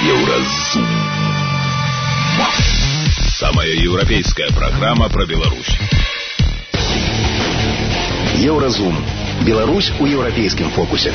Еўразум. Самая европейская программа про Беларусь. Еўразум. Беларусь у еўрапейскім фокусе.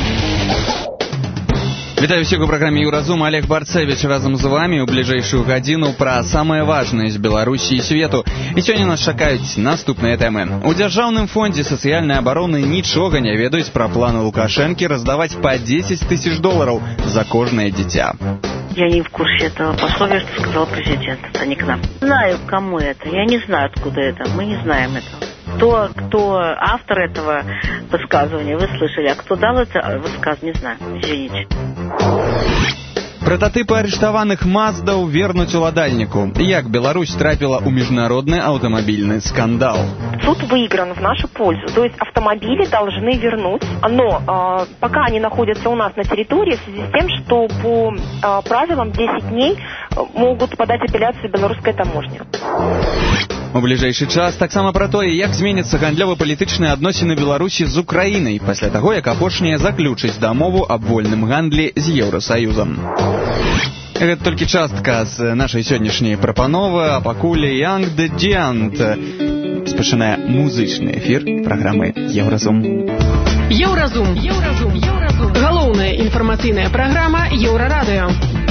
Вітаю всех у праграме Еўразум. Олег Барцевич разом з вами у бліжэйшую гадзіну пра самае важнае з Беларусі і свету. І сёння нас чакаюць наступныя тэмы. У Дзяржаўным фондзе сацыяльнай абароны нічога не ведаюць пра планы Лукашэнкі раздаваць по 10 тысяч долларов за кожное дитя. Я не в курсе этого пословия, что сказал президент. Это не к нам. Знаю, кому это. Я не знаю, откуда это. Мы не знаем этого. Кто автор этого высказывания, вы слышали. А кто дал это высказывание, не знаю. Извините. Прототипы арыштаваных Маздаў вернуць уладальніку. Як Беларусь трапила у международный автомобильный скандал? Суд выигран в нашу пользу. То есть автомобили должны вернуть, но пока они находятся у нас на территории, в связи с тем, что по правилам 10 дней могут подать апелляцию белорусской таможне. У бліжэйшы час таксама пра тое, як зменяцца гандлёва-палітычныя адносіны Беларусі з Украінай пасля таго, як апошняя заключыць дамову аб вольным гандлі з Еўрасаюзам. Гэта толькі частка з нашай сённяшняй прапановы, а пакуль Young the Giant спачынае музычны эфір праграмы Еўразум. Еўразум. Галоўная інфармацыйная праграма Еўрарадыё.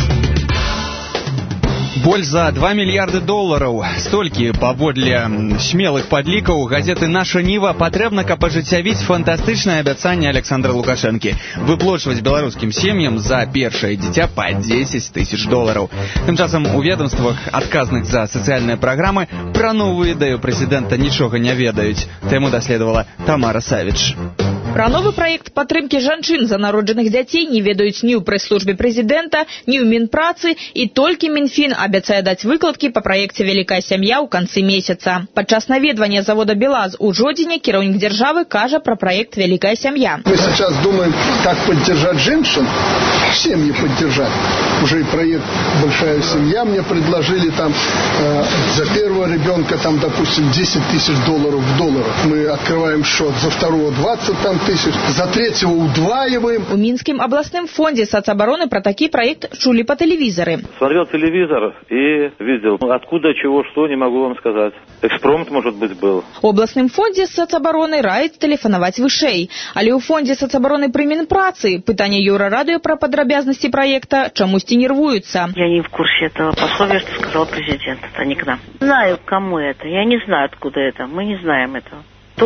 Больш за 2 мільярды долараў. Столькі, паводле смелых падлікаў, газеты «Наша Ніва» патрэбна, каб ажыццявіць фантастычнае абяцанне Александра Лукашэнкі выплочваць беларускім сем'ям за першае дзіця па 10 тысяч долараў. Тым часам у ведомствах, адказных за сацыяльныя праграмы, пра новую ідэю прэзідэнта нічога не ведаюць. Тэму даследавала Тамара Савіч. Пра новы праект падтрымкі жанчын за народжаных дзяцей не ведаюць ні ў прэс-службе прэзідэнта, ні ў Мінпрацы, і толькі Мінфін абяцае даць выкладкі па праекце «Вялікая сям'я» ў канцы месяца. Падчас наведвання завода «БелАЗ» у Жодзіне кіраўнік дзяржавы кажа пра праект «Вялікая сям'я». Мы сейчас думаем, как поддержать женщин, семьи поддержать. Уже и проект «Большая семья» мне предложили там за первого ребенка, там, допустим, 10 тысяч долларов в долларах. Мы открываем счет, за второго 20 там тысяч, за третьего удваиваем. У Минском областном фонде соцобороны про такой проект чули по телевизору. Смотрел телевизор и видел. Откуда, чего, что, не могу вам сказать. Экспромт, может быть, был. У областном фонде соцобороны рает телефоновать вышей. Але у фонде соцобороны при Минпрацы пытание Еўрарадыё про подробязности проекта чомусь нервуются. Я не в курсе этого пословия, что сказал президент. Это не к нам. Знаю, кому это. Я не знаю, откуда это. Мы не знаем этого.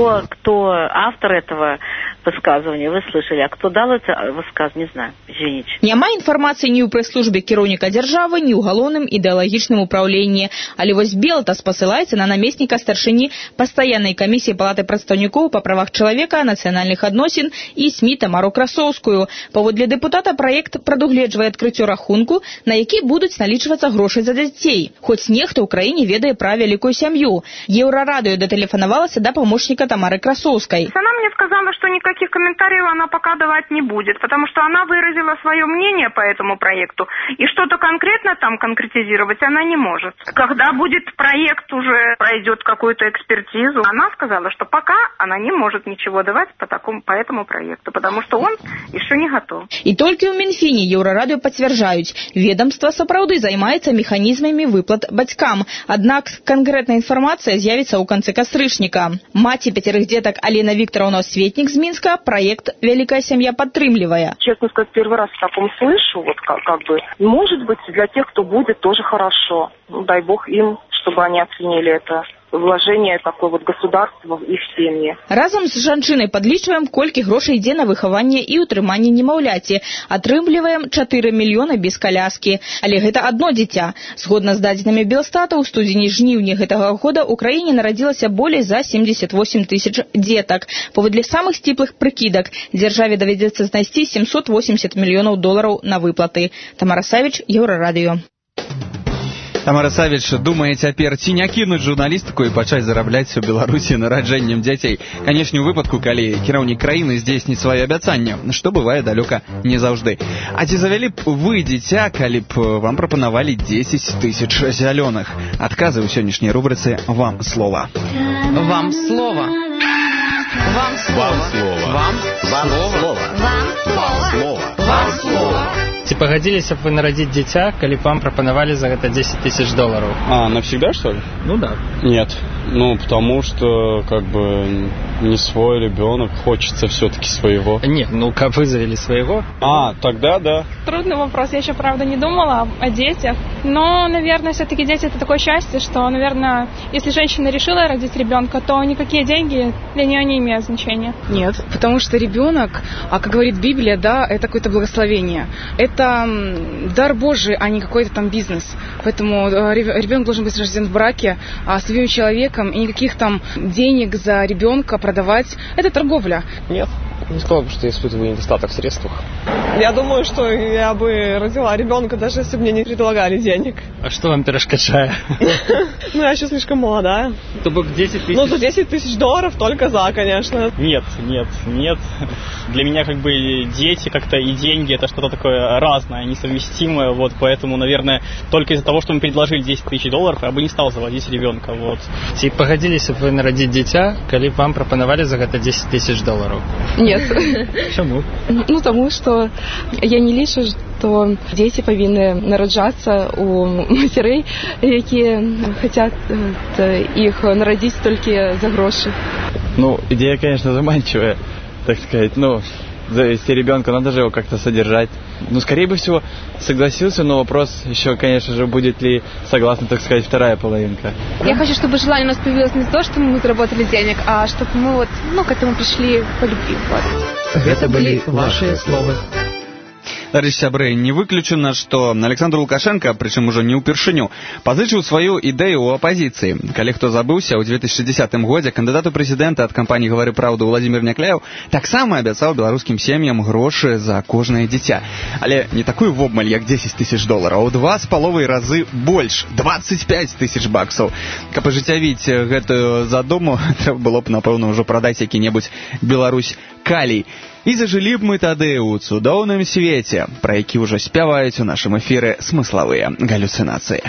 Кто автор этого высказывания, вы слышали. А кто дал это высказывание, не знаю. Извините. Няма информации ни у пресс-службе кіраўніка дзяржавы, ни у галоўным ідэалагічным управлении. Але вось Белтас посылается на наместника старшыні постоянной комиссии Палаты прадстаўнікоў по правах человека, национальных адносін и СМИ Тамару Красоўскую. Паводле депутата проект прадугледжвае адкрыццё рахунку, на які будуць налічвацца грошы за дзяцей. Хоць нехта ў краіне ведае пра вялікую сям'ю. Еўрарадыё датэлефанавалася да памочніка Тамары Красоўскай. Она мне сказала, что никаких комментариев она пока давать не будет, потому что она выразила свое мнение по этому проекту, и что-то конкретно там конкретизировать она не может. Когда будет проект, уже пройдет какую-то экспертизу, она сказала, что пока она не может ничего давать по этому проекту, потому что он еще не готов. И только у Минфине Еўрарадыё пацвярджаюць, ведомство сапраўды займаецца механізмамі выплат бацькам, аднак конкретная информация з'явіцца ў канцы кастрычніка. Маці 5 деток Алена Викторовна Светник из Минска проект «Великая семья» подтримливая. Честно сказать, первый раз в таком слышу, вот как бы, может быть, для тех, кто будет, тоже хорошо. Ну, дай бог им, чтобы они оценили это вложение такое вот государства в их семьи. Разом з жанчынай падлічваем, колькі грошай ідзе на выхаванне і ўтрыманне немаўляці. Атрымліваем 4 мільёны без каляскі. Але гэта одно дзіця. Згодна з дадзенымі Белстата, у студзені-жніўні гэтага года ў краіне нарадзілася болей за 78 тысяч детак. Паводле самых сціплых прыкідак, дзяржаве давядзецца знайсці 780 мільёнаў долараў на выплаты. Тамара Савіч, Еўрарадыё. Тамара Савіч думае цяпер, ці не кінуць журналістыку і пачаць зарабляць у Беларусі нараджэннем дзяцей. Канечне, у выпадку, калі кіраўнік краіны здзейсніць сваё абяцанне, што бывае далёка не заўжды. А ці завялі б вы дзіця, калі б вам прапанавалі 10 тысяч зялёных? Адказы ў сённяшняй рубрыцы «Вам слова». Вам слово. Вам слово. Вам слово. Вам слово. Вам слово. Вам слово. Ці пагадзіліся б вы нарадзіць дзіця, калі б вам прапанавалі за гэта $10 000? Навсегда, что ли? Ну да. Нет. Потому что, не свой ребенок, хочется все-таки своего. Нет, как вы завели своего? Тогда да. Трудный вопрос, я еще, правда, не думала о детях. Но, наверное, все-таки дети — это такое счастье, что, наверное, если женщина решила родить ребенка, то никакие деньги для нее не имеют значения. Нет, потому что ребенок, как говорит Библия, да, это какое-то благословение. Это дар Божий, а не какой-то там бизнес. Поэтому ребенок должен быть рожден в браке с любимым человеком, и никаких там денег за ребенка продавать. Это торговля. Нет, не сказал бы, что я испытываю недостаток в средствах. Я думаю, что я бы родила ребенка, даже если бы мне не предлагали денег. А что вам перешкоджает? Я еще слишком молодая. То бы $10 000? За $10 000 только за, конечно. Нет. Для меня дети как-то и деньги — это что-то такое разное, несовместимое, поэтому, наверное, только из-за того, что мы предложили $10 000, я бы не стал заводить ребенка, Ці пагадзіліся б вы нарадзіць дзіця, калі б вам прапанавалі за гэта $10 000? Нет. Чаму? Тому что я не лічу, што дзеці павінны нараджацца у мацярэй, якія хацят іх нарадзіць толькі за грошы. Идея, конечно, заманчивая, так сказать. Завести ребенка, надо же его как-то содержать. Скорее бы всего, согласился, но вопрос еще, конечно же, будет ли согласна, так сказать, вторая половинка. Я хочу, чтобы желание у нас появилось не то, что мы заработали денег, а чтобы мы к этому пришли по любви. Это были ваши словы. Дарэчы, сябры, не выключана, што Александр Лукашенко, прычым ужо не ўпершыню, пазычыў сваю ідэю ў апазіцыі. Калі хто забыўся, ў 2010 годзе кандыдат у прэзідэнта ад кампаніі «Гавары праўду» Владзімір Някляеў таксама абяцаў беларускім сем'ям грошы за кожнае дзіця. Але не такую вобмаль, як $10 000, а ў 2,5 разы больш, $25 000. Каб ажыццявіць гэтую задуму, трэба было б, напэўна, ўжо прадаць які-небудзь Беларусь калій. І зажылі б мы тады ў цудоўным свеце, пра які ўжо спяваюць у нашым эфіры смыславыя галюцынацыі.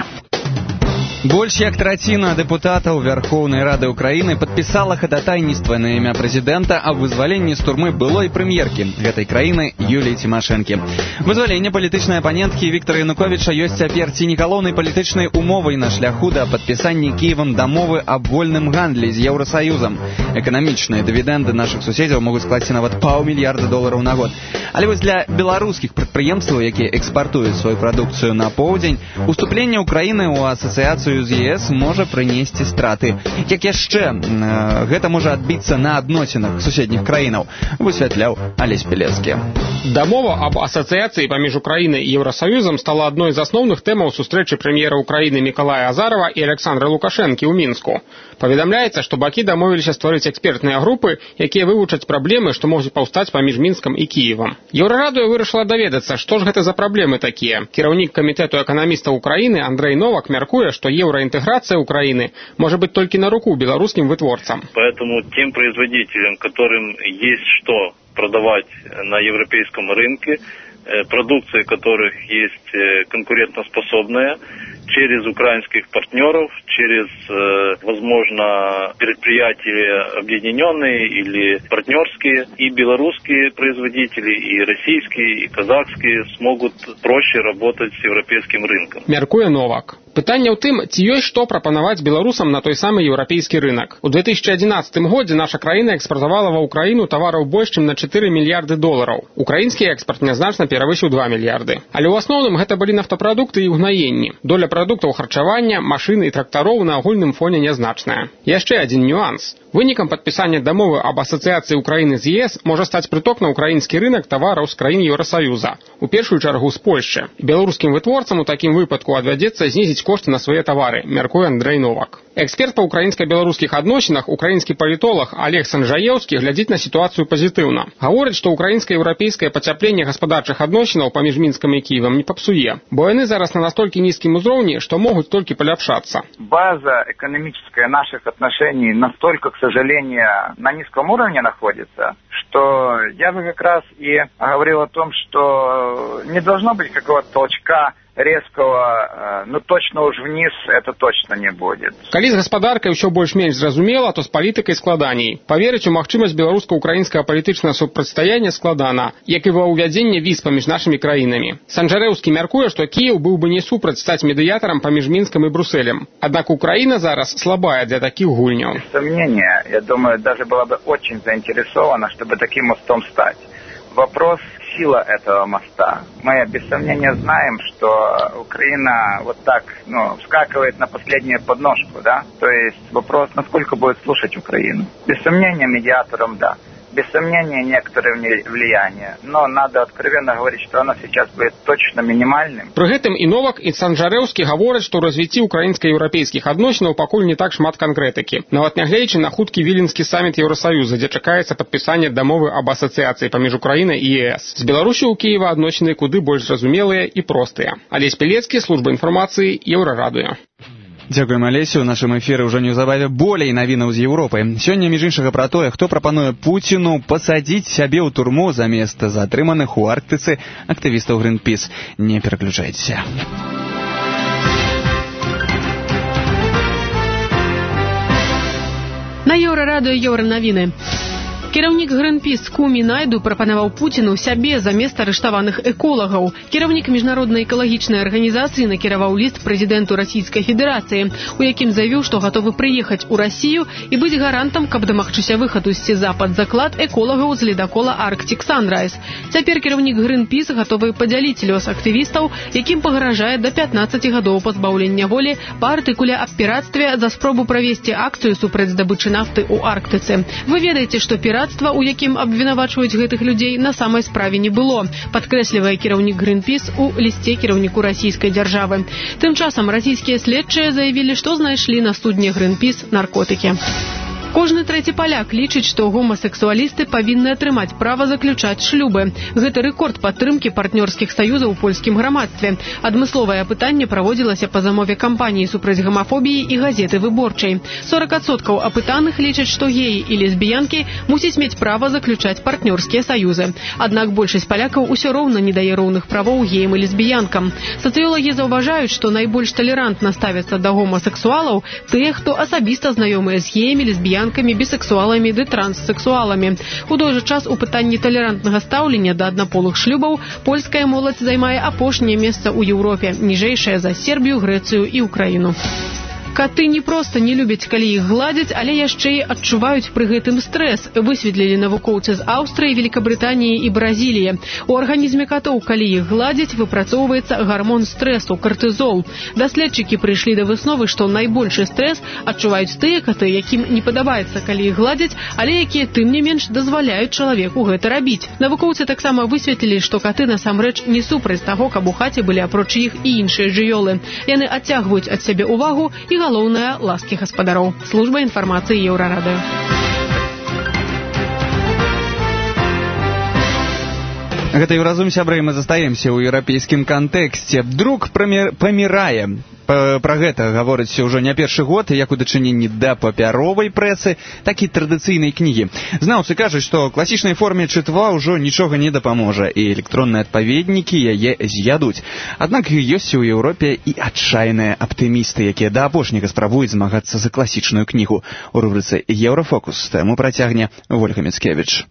Больш як траціна дэпутатаў Верхоўнай Рады Украіны падпісала хадатайніцтва на імя прэзідэнта аб вызваленні з турмы былой прэм'еркі гэтай краіны Юліі Цімашэнкі. Вызваленне палітычнай апаненткі Віктара Януковіча ёсць цяпер ці не галоўнай палітычнай умовай на шляху да падпісання Кіевам дамовы аб вольным гандлі з Еўрасаюзам. Эканамічныя дывідэнды нашых суседзяў могуць скласці нават $500 мільярда на год. Але для беларускіх прадпрыемстваў, якія экспартуюць сваю прадукцыю на поўдзень, уступленне Украіны ў асацыяцыю з ЕС можа прынесці страты. Як яшчэ гэта можа адбіцца на адносінах суседніх краінаў, высвятляў Алесь Пелецкі. Дамова аб асацыяцыі паміж Украінай і Еўрасаюзам стала адной з асноўных тэмаў сустрэчы прэм'ера Украіны Мікалая Азарова і Александра Лукашэнкі ў Мінску. Паведамляецца, што бакі дамовіліся стварыць экспертныя групы, якія вывучаць праблемы, што могуць паўстаць паміж Мінскам і Кіевам. Еўрарадыё вырашыла даведацца, што ж гэта за праблемы такія. Кіраўнік камітэту эканамістаў Украіны Андрэй Новак мяркуе, што евроинтеграция Украины может быть только на руку белорусским вытворцам. Поэтому тем производителям, которым есть что продавать на европейском рынке, продукция которых есть конкурентоспособная, через украинских партнеров, через, возможно, предприятия объединенные или партнерские, и белорусские производители, и российские, и казахские смогут проще работать с европейским рынком. Мяркуе Новак. Пытанне ў тым, ці ёсць што прапанаваць беларусам на той самы еўрапейскі рынак. У 2011 годзе наша краіна экспартавала ва Украіну тавараў больш, чым на $4 мільярды. Украінскі экспарт нязначна перавысіў 2 мільярды. Але ў асноўным гэта былі нафтапрадукты і ўгнаенні. Доля прадуктаў харчавання, машын і трактароў на агульным фоне нязначная. Яшчэ адзін нюанс. Вынікам падпісання дамовы аб асацыяцыі Украіны з ЕС можа стаць прыток на украінскі рынак тавараў з краін Еўрасаюза, у першую чаргу з Польшчы. Беларускім вытворцам у такім выпадку адвядзецца знізіць кошты на свае тавары, мяркуе Андрэй Новак. Эксперт па украінска-беларускіх адносінах, украінскі палітолог Олег Санжаеўскі глядзіць на сітуацыю пазітыўна. Гаворыць, што украінска-еўрапейскае пацяпленне гаспадарчых адносінаў паміж Мінскам і Кіевам не папсуе, бо яны зараз на настолькі нізкім узроўні, што могуць толькі паляпшацца. База экономическая наших отношений настолько, к сожалению, на низком уровне находится, что я бы как раз и говорил о том, что не должно быть какого-то толчка резкого, точно уж вниз это точно не будет. Калі з гаспадаркай усё больш-менш зразумела, то з палітыкай складаней. Паверыць у магчымасць беларуска-украінскага палітычнага супрацьстаяння складана, як і ва ўвядзенне віз паміж нашымі краінамі. Санжарэўскі мяркуе, што Кіеў быў бы не супраць стаць медыятарам паміж Мінскам і Брусэлем. Аднак Украіна зараз слабая для такіх гульняў. Без сомнения, я думаю, даже была бы очень заинтересована, чтобы таким мостом стать. Вопрос сила этого моста. Мы без сомнения знаем, что Украина вот так, вскакивает на последнюю подножку, да? То есть вопрос, насколько будет слушать Украину. Без сомнения, медиатором, да. Без сомнения, некоторое влияние. Но надо откровенно говорить, что оно сейчас будет точно минимальным. Пры гэтым і Новак, і Санжарэўскі гавораць, што ў развіцці украінска-еўрапейскіх адносінаў пакуль не так шмат канкрэтыкі. Нават нягледзячы на хуткі віленскі саміт Еўрасаюза, дзе чакаецца падпісанне дамовы аб асацыяцыі паміж Украінай і ЕС. З Беларусю ў Кіева адносіны куды больш зразумелыя і простыя. Алесь Пелецкі, служба інфармацыі, Еўрарадыё. Дзякуем, Алесю. У нашым эфіры ўжо неўзабаве болей навінаў з Еўропы. Сёння, між іншага, пра тое, хто прапануе Пуціну пасадзіць сябе ў турму замест затрыманых у Арктыцы актывістаў Greenpeace. Не пераключайцеся. На Еўрарадыё Еўранавіны. Кіраўнік Greenpeace Кумі Найду прапанаваў Пуціну сябе замест арыштаваных эколагаў. Кіраўнік міжнароднай экалагічнай арганізацыі накіраваў ліст прэзідэнту Расійскай Федэрацыі, у якім заявіў, што гатовы прыехаць у Расію і быць гарантам, каб дамагчыся выхаду з СІЗА пад заклад эколагаў з ледакола Arctic Sunrise. Цяпер кіраўнік Greenpeace гатовы падзяліць лёс актывістаў, якім пагражае да 15 гадоў пазбаўлення волі па артыкуле аб пірацтве за спробу правесці акцыю супраць здабычы нафты ў Арктыцы. Вы ведаеце, што пірацтва, у якім абвінавачваюць гэтых людзей, на самай справе не было, падкрэслівае кіраўнік Greenpeace у лісце кіраўніку расійскай дзяржавы. Тым часам расійскія следчыя заявілі, што знайшлі на судне Greenpeace наркотыкі. Кожны трэці паляк лічыць, што гомасексуалісты павінны атрымаць права заключаць шлюбы. Гэта рэкорд падтрымкі партнёрскіх саюзаў у польскім грамадстве. Адмысловае апытанне праводзілася па замове кампаніі супраць гамафобіі і газеты «Выборчай». 40% апытаных лічаць, што геі і лесбіянкі мусяць мець права заключаць партнёрскія саюзы. Аднак большасць палякаў усё роўна не дае роўных правоў геям і лесбіянкам. Сацыёлагі заўважаюць, што найбольш талерантна ставяцца да гомасексуалаў тыя, хто асабіста знаёмыя з геямі, лесбіянкамі, бісексуаламі ды транссексуаламі. У той жа час у пытанні талерантнага стаўлення да аднаполых шлюбаў польская моладзь займае апошняе месца ў Еўропе, ніжэйшае за Сербію, Грэцыю і Украіну. Каты не проста не любяць, калі іх гладзяць, але яшчэ і адчуваюць пры гэтым стрэс, высветлілі навукоўцы з Аўстрыі, Великабрытаніі і Бразіліі. У арганізме катоў, калі іх гладзяць, выпрацоўваецца гармон стрэсу – картызол. Даследчыкі прыйшлі да высновы, што найбольшы стрэс адчуваюць тыя каты, якім не падабаецца, калі іх гладзяць, але якія тым не менш дазваляюць чалавеку гэта рабіць. Навукоўцы таксама высветлілі, што каты насамрэч не супраць таго, каб у хаце былі апроч іх і іншыя жывёлы. Яны адцягваюць ад сябе ўвагу і галоўнае – ласкі гаспадароў. Служба інфармацыі Еўрарадыё. Гэта Еўразум, сябры, мы застаемся ў еўрапейскім кантэксце. Друк памірае. Пра гэта гаворыць ўжо не першы год, як у дачыненні да папяровай прэсы, так і традыцыйнай кнігі. Знаўцы кажуць, што класічнай форме чытва ўжо нічога не дапаможа, і электронныя адпаведнікі яе з'ядуць. Аднак ёсць у Еўропе і адчайныя аптымісты, якія да апошняга спрабуюць змагацца за класічную кнігу. У рубрыцы «Еўрафокус» тэму працягне Вольга Міцкевіч.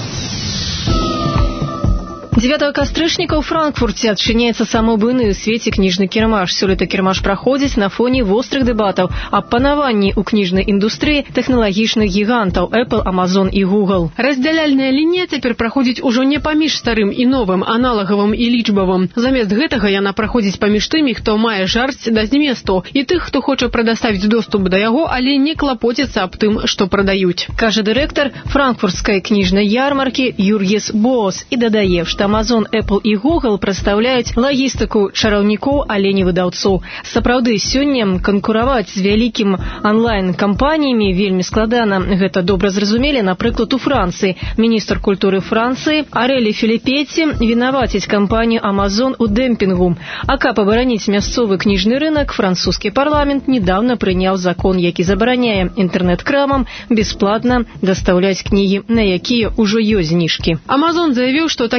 9 кастрычніка ў Франкфурце адчыняецца самы буйны ў свеце кніжны кірмаш. Сёлета кірмаш праходзіць на фоне вострых дэбатаў аб панаванні ў кніжнай індустрыі тэхналагічных гігантаў Apple, Amazon і Google. Раздзяляльная лінія цяпер праходзіць ужо не паміж старым і новым, аналагавым і лічбавым. Замест гэтага яна праходзіць паміж тымі, хто мае жарсць да зместу, і тых, хто хоча прадаставіць доступ да яго, але не клапоціцца аб тым, што прадаюць. Кажа дырэктар франкфуртскай кніжнай ярмаркі Юргіс Боос і дадае, што Amazon, Apple і Google прадстаўляюць лагістыку чараўнікоў, але не выдаўцоў. Сапраўды, сёння канкураваць з вялікім онлайн-кампаніямі вельмі складана. Гэта добра зразумелі, напрыклад, у Францыі. Міністр культуры Францыі Арэлі Філіпеці вінаваціць кампанію Amazon у дэмпінгу. А каб абараніць мясцовы кніжны рынок, французскі парламент недавно прыняў закон, які забараняе інтэрнэт-крамам бясплатна дастаўляць кнігі, на якія ўжо ёсць зніжкі. Amazon заявіў, што такія меры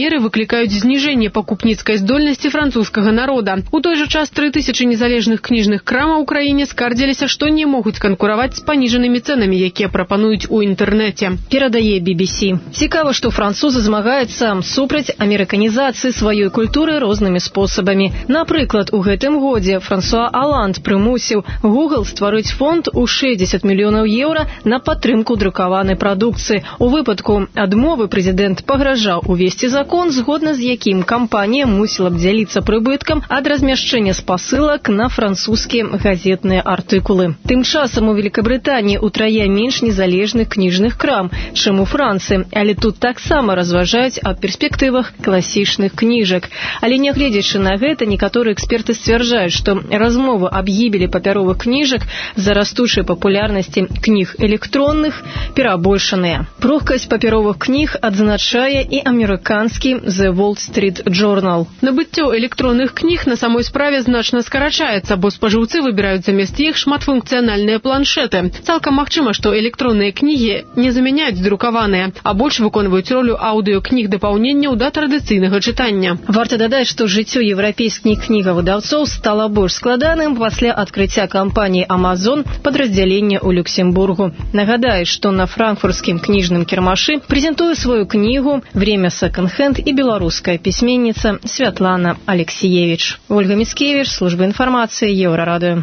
меры выклікаюць зніжэнне пакупніцкай здольнасці французскага народа. У той жа час 3000 незалежных кніжных крамаў у краіне скардзіліся, што не могуць канкураваць з паніжанымі цэнамі, якія прапануюць у інтэрнэце. Перадае BBC. Цікава, што французы змагаюцца супраць амерыканізацыі сваёй культуры рознымі спосабамі. Напрыклад, у гэтым годзе Франсуа Оланд прымусіў Google стварыць фонд у 60 мільёнаў еўра на падтрымку друкаванай прадукцыі. У выпадку адмовы прэзідэнт пагражаў увесці закон, згодна з якім кампанія мусіла б дзяліцца прыбыткам ад размяшчэння спасылак на французскія газетныя артыкулы. Тым часам у Великабрытаніі утрая менш незалежных кніжных крам, чым у Францыі, але тут таксама разважаюць аб перспектывах класічных кніжак. Але нягледзячы на гэта, некаторыя эксперты сцвярджаюць, што размовы аб гібелі папяровых кніжак з-за растучай папулярнасці кніг электронных перабольшаныя. Прухкасць папяровых кніг адзначае і амерыканскі The Wall Street Journal. Набыццё электронных кніг на самой справе значна скарачаецца, бо спажыўцы выбіраюць замест іх шматфункцыянальныя планшеты. Цалкам магчыма, што электронныя кнігі не замяняюць друкаваныя, а больш выконваюць ролю аўдыёкніг дапаўненняў да традыцыйнага чытання. Варта дадаць, што жыццё еўрапейскіх кнігавыдаўцоў стала больш складаным пасля адкрыцця кампаніі Amazon падраздзялення ў Люксембургу. Нагадаю, што на франкфуртскім кніжным кірмашы прэзентуе сваю кнігу «Время секонд-хенд» і беларуская пісьменніца Святлана Алексеевич. Ольга Міцкевіч, служба інфармацыі, Еўрарадыё.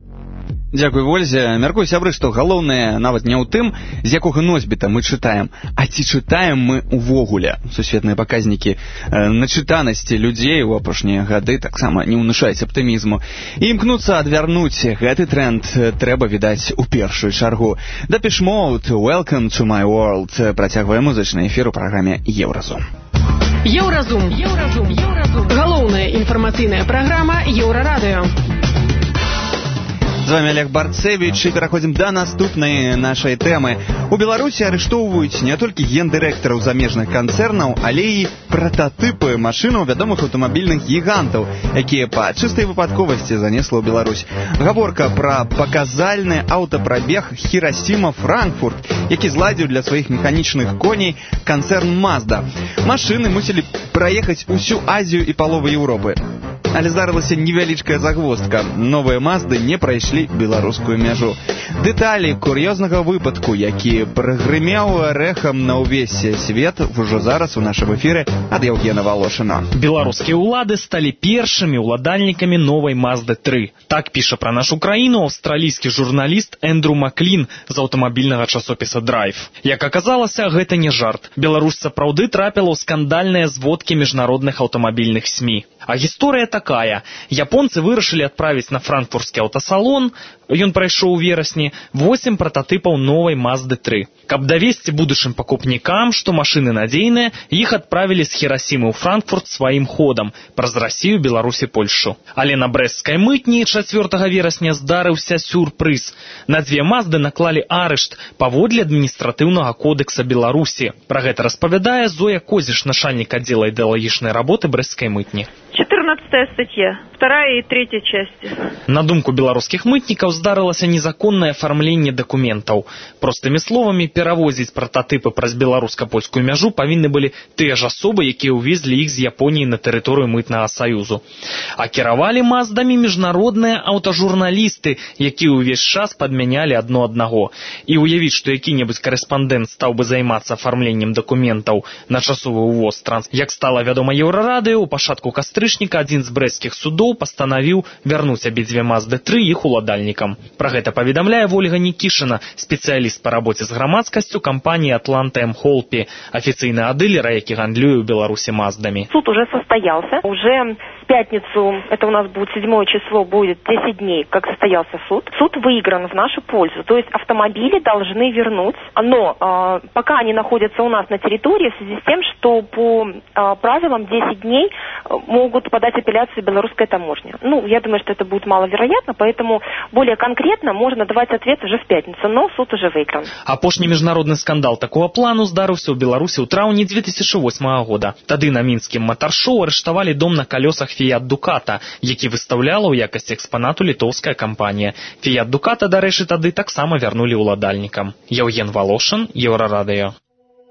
Дзякуй, Вользе. Мяркую, сябры, што галоўнае нават не ў тым, з якога носьбіта мы чытаем, а ці чытаем мы увогуле. Сусветныя паказнікі начытанасці людзей у апошнія гады таксама не ўнушаюць аптымізму. І імкнуцца адвярнуць гэты тренд трэба, відаць, у першую чаргу. Depeche Mode, Welcome to my world. Працягвае музычны эфір у праграме Еўразум. Еўразум. Галоўная інфармацыйная праграма Еўрарадыё. З вами Олег Барцевич, і пераходзім да наступнай нашай тэмы. У Беларусі арыштоўваюць не толькі гендырэктараў замежных канцэрнаў, але і прататыпы машынаў вядомых аўтамабільных гігантаў, якія па чыстай выпадковасці занесла ў Беларусь. Гаворка пра паказальны аўтапрабег Хірасіма-Франкфурт, які зладзіў для сваіх механічных коней канцэрн Mazda. Машыны мусілі праехаць усю Азію і палову Еўропы. Але здарылася невялічкая загвоздка. Новыя Мазды не прайшлі беларускую мяжу. Дэталі кур'ёзнага выпадку, які прагрымеў рэхам на ўвесь свет, ужо зараз у нашым эфіры ад Яўгена Волошина. Беларускія ўлады сталі першымі ўладальнікамі новай Мазды 3. Так піша пра нашу краіну аўстралійскі журналіст Эндрю Маклін з аўтамабільнага часопіса Drive. Як аказалася, гэта не жарт. Беларусь сапраўды трапіла ў скандальныя зводкі міжнародных аўтамабільных СМІ. А гісторыя такая. Японцы вырашылі адправіць на франкфуртскі аўтасалон, ён прайшоў у верасні, 8 прататыпаў новай Мазды 3. Каб давесці будучым пакупнікам, што машыны надзейныя, іх адправілі з Хірасімы ў Франкфурт сваім ходам праз Расію, Беларусь і Польшу. Але на брэсцкай мытні 4 верасня здарыўся сюрпрыз. На 2 Мазды наклалі арышт паводле адміністратыўнага кодекса Беларусі. Пра гэта распавядае Зоя Козіш, начальнік аддзела ідэалагічнай работы брэсцкай мытні. 14 статья, 2 и 3 части. На думку беларускіх мытнікаў здарылася незаконнае афармленне дакументаў. Простымі словамі, перавозіць прататыпы праз беларуска-польскую мяжу павінны былі тыя ж асобы, якія ўвезлі іх з Японіі на тэрыторыю мытнага саюзу. А кіравалі Маздамі міжнародныя аўтажурналісты, якія ўвесь час падмянялі адно аднаго. І уявіць, што які-небудзь карэспандэнт стаў бы займацца афармленнем дакументаў на часовы ўвоз транспарту. Як стала вядома Еўрарадыё, у пачатку кастрычніка адзін з брэсцкіх судоў пастанавіў вярнуць абедзве Мазды 3 іх уладальнікам. Пра гэта паведамляе Ольга Нікішына, спецыяліст па рабоце з грамадскасцю кампаніі «Атланта М-Холпі», афіцыйны ад дылера, які гандлюе ў Беларусі Маздамі. Суд уже состоялся. Уже в пятницу, это у нас будет 7 число, будет 10 дней, как состоялся суд. Суд выигран в нашу пользу. То есть автомобили должны вернуть. Но пока они находятся у нас на территории, в связи с тем, что по правилам 10 дней могут подать апелляцию белорусская таможня. Ну, я думаю, что это будет маловероятно, поэтому более конкретно можно давать ответ уже в пятницу, но суд уже выигран. Апошні міжнародны скандал такого плану здарыўся ў Беларусі ў траўні 2008 года. Тады на мінскім матар-шоу арыштавалі дом на калёсах Fiat Ducato, які выстаўляла ў якасці экспанату літоўская кампанія. Fiat Ducato, дарэчы, тады таксама вярнулі ўладальнікам. Яўген Волошин, Еўрарадыё.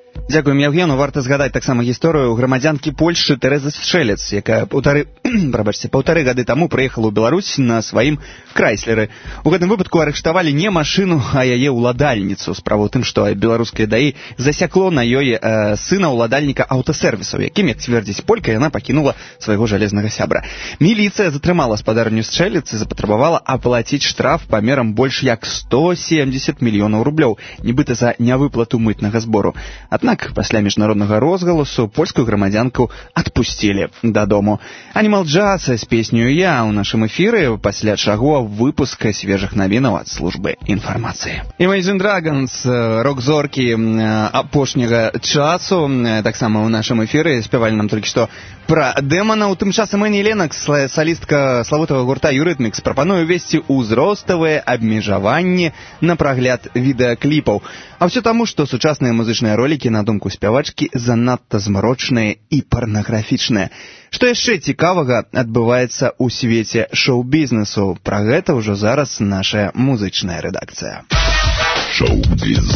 Дзякуем Евгену. Варта згадаць таксама гісторыю грамадзянкі Польшчы Тэрэзы Стрэлец, якая паўтары гады таму прыехала ў Беларусь на сваім крайслеры. У гэтым выпадку арыштавалі не машыну, а яе ўладальніцу. Справа ў тым, што беларускае ДАІ засякло на ёй сына ўладальніка аўтасервісаў, якім, як цвердзіць полька, яна пакінула свайго жалезнага сябра. Міліцыя затрымала спадарню Стрэлец і запатрабавала аплаціць штраф памерам больш як 170 мільёнаў рублёў, нібыта за нявыплату мытнага збору. Аднак пасля міжнароднага розгаласу польскую грамадзянку адпусцілі дадому. Animal Jazz з песню «Я» ў нашым эфіры, пасля чаго выпуска свежых навінаў ад службы інфармацыі. Imagine Dragons, рок-зоркі апошняга часу, таксама ў нашым эфіры спявалі нам толькі што пра дэманаў. Тым часам Энні Ленакс, салістка славутага гурта Eurythmics, прапануе ўвесці ўзроставыя абмежаванні на прагляд відэакліпаў. А ўсё таму, што сучасныя музычныя ролікі, на думку спявачкі, занадта змрочныя і парнаграфічныя. Што яшчэ цікавага адбываецца ў свеце шоу-бізнесу? Пра гэта ўжо зараз наша музычная рэдакцыя. Шоу-біз.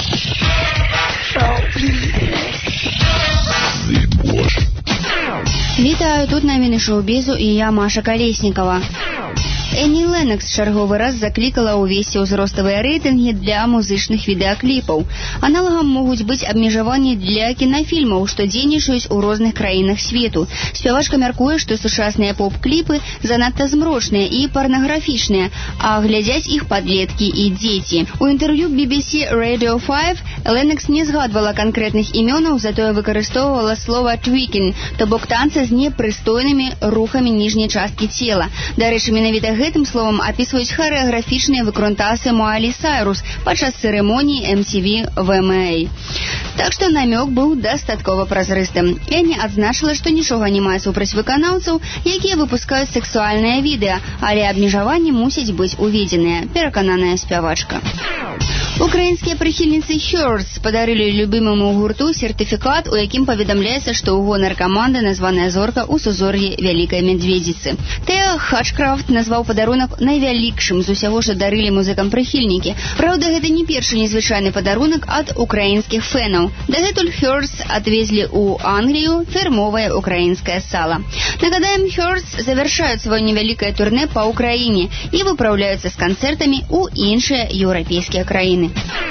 Вітаю, тут навіны шоу-бізу і я, Маша Калеснікова. Энні Ленакс чарговы раз заклікала ўвесці ўзроставыя рэйтынгі для музычных відэакліпаў. Аналагам могуць быць абмежаванні для кінафільмаў, што дзейнічаюць у розных краінах свету. Спявачка мяркуе, што сучасныя поп-кліпы занадта змрочныя і парнаграфічныя, а глядзяць іх падлеткі і дзеці. У інтэрв'ю BBC Radio 5 Ленакс не згадвала канкрэтных імёнаў, затое выкарыстоўвала слова «tweaking», то бок танцы з непрыстойнымі рухамі ніжняй часткі цела. Дарэчы, менавіта гэтым словам апісваюць харэаграфічныя выкрунтасы Майли Сайрус падчас цырымоніі MTV VMA. Так што намёк быў дастаткова празрыстым. Энні адзначыла, што нічога не мае супраць выканаўцаў, якія выпускаюць сексуальныя відэа, але абмежаванні мусяць быць уведзеныя, перакананая спявачка. Украінскія прыхільніцы Hearts падарылі любімаму гурту сертыфікат, у якім паведамляецца, што ў гонар каманды названая зорка ў сузор'і Вялікай Медведзіцы. Тэа Хачкрафт назваў падарунак найвялікшым з усяго, што дарылі музыкам прыхільнікі. Праўда, гэта не першы незвычайны падарунак ад украінскіх фэнаў. Дагэтуль Hearts адвезлі ў Англію фірмовае украінскае сала. Нагадаем, Hearts завяршаюць сваё невялікае турнэ па ўкраіне і выпраўляюцца з канцэртамі ў іншыя еўрапейскія краіны.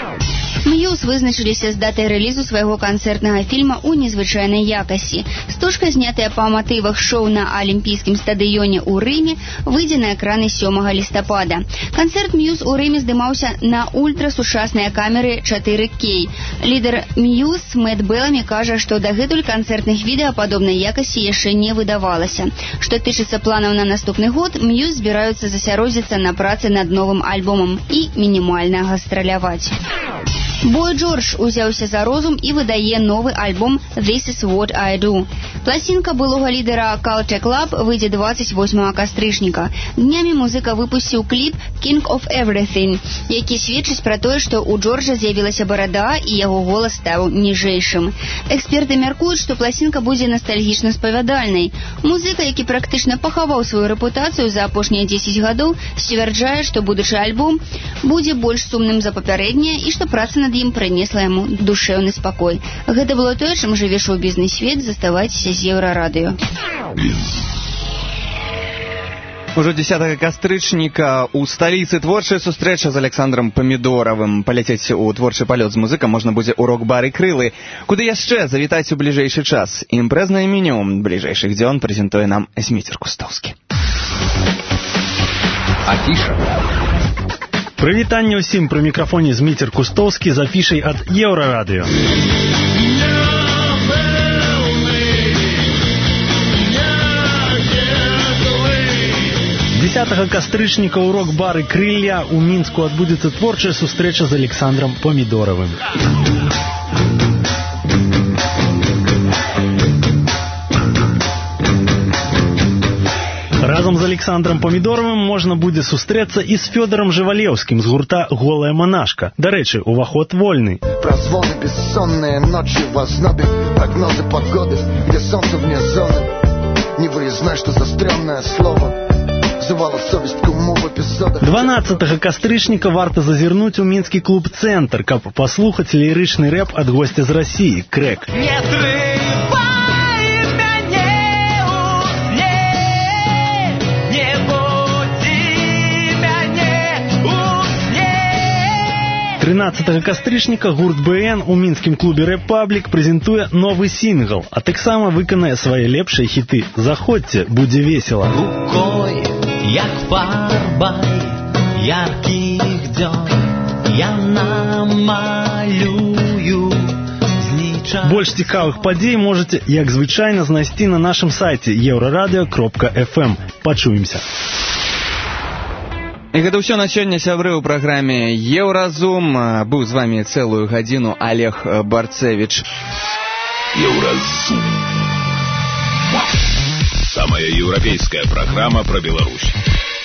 Мьюз вызначыліся з датай рэлізу свайго канцэртнага фільма ў незвычайнай якасці. Стужка, знятая па матывах шоу на Алімпійскім стадыёне ў Рыме, выйдзе на экраны 7 лістапада. Канцэрт Мьюз у Рыме здымаўся на ультрасучасныя камеры 4K. Лідар Мьюз Мэтт Беламі кажа, што дагэтуль канцэртных відэа падобнай якасці яшчэ не выдавалася. Што тычыцца планаў на наступны год, Мьюз збіраюцца засяродзіцца на працы над новым альбомам і мінімальна гастраляваць. Бой Джордж узяўся за розум і выдае новы альбом «This is what I do». Пласінка былога лідера Culture Club выйдзе 28 кастрычніка. Днямі музыка выпусціў кліп «King of Everything», які сведчыць пра тое, што ў Джорджа з'явілася барада і яго голас стаў ніжэйшым. Эксперты мяркуюць, што пласінка будзе настальгічна-спавядальнай. Музыка, які практычна пахаваў сваю рэпутацыю за апошнія 10 гадоў, сцвярджае, што будучы альбом будзе больш сумным за папярэднія і што праца над ім прынесла яму душэўны спакой. Гэта было тое, чым жыве шоу-бізнес свет. Заставайцеся з Еўрарадыё. Ужо 10 кастрычніка ў сталіцы творчая сустрэча з Александром Памідоравым. Паляцець у творчы палёт з музыкам можна будзе ў рок-бары «Крылы». Куды яшчэ завітаць у бліжэйшы час? Імпрэзнае меню бліжэйшых дзён прэзентуе нам Зміцер Кустовскі. Афіша. Прывітанне ўсім, пры мікрафоне Зміцер Кустовскі з афішай ад Еўрарадыё. 10 кастрычніка ў рок-бары «Крылья» у Мінску адбудзецца творчая сустрэча з Александром Памідоравым. Разам з Александром Памідоравым можна будзе сустрэцца і з Фёдором Жывалеўскім з гурта «Голая монашка». Дарэчы, уваход вольны. Прозвоны, бессонные ночи в ознобе, прогнозы погоды, где солнце вне зоны. Не выяснай, что за стрёмное слово. взывала совесть куму в эпизодах. 12 кастрычніка варта зазірнуць у мінскі клуб «Цэнтр», каб паслухаць лірычны рэп ад госця з Расіі, Крэк. Не трывай мяне ў сне, не будзі мяне ў сне. 13 кастрычніка гурт БН у мінскім клубе «Рэпаблік» прэзентуе новы сінгл, а таксама выканае свае лепшыя хіты. Заходзьце, будзе весела. Рукой, як фарбай яркіх дзён, я намалюю зніча. Больш цікавых падзей можаце, як звычайна, знайсці на нашым сайце euradio.fm. Пачуемся. І гэта ўсё на сёння, сябры, у праграме «Еўразум». Быў з вамі цэлую гадзіну Олег Барцевич. Еўразум. Самая еўрапейская программа про Беларусь.